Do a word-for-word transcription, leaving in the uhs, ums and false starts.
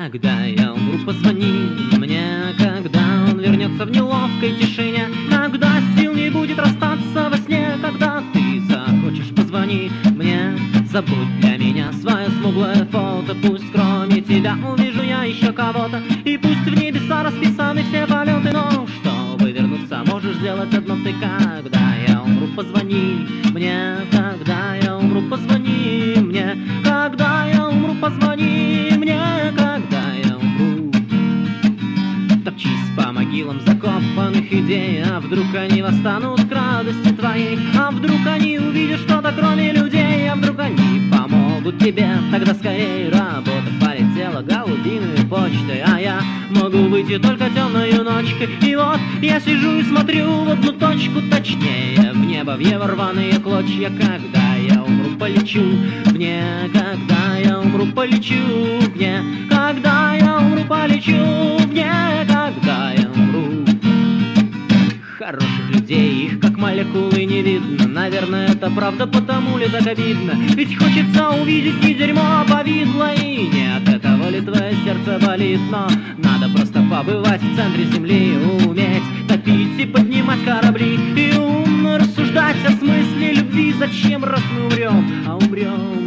Когда я умру, позвони мне, когда он вернется в неловкой тишине, когда сил не будет расстаться во сне, когда ты захочешь, позвони мне. Забудь для меня свое смуглое фото, пусть кроме тебя увижу я еще кого-то, и пусть в небеса расписаны все полеты, но чтобы вернуться, можешь сделать одно ты. Когда я умру, позвони мне, когда я умру, позвони мне, когда я умру, позвони мне, когда я умру. Топчись по могилам закопанных идей, а вдруг они восстанут к радости твоей, а вдруг они увидят что-то кроме людей, а вдруг они помогут тебе. Тогда скорее работа полетела голубиной почтой, а я могу выйти только темною ночкой. И вот я сижу и смотрю в одну точку, точнее в небо, в его рваные клочья. Когда я умру, полечу в не, когда я умру, полечу в не, когда я умру, полечу в не, когда я умру. Хороших людей, их как молекулы не видно. Наверное, это правда, потому ли так обидно? Ведь хочется увидеть не дерьмо, а повидло. И не от этого ли твое сердце болит? Но надо просто побывать в центре земли, уметь топить и поднимать корабли, и умно рассуждать о смысле любви. Зачем, раз мы умрем, а умрем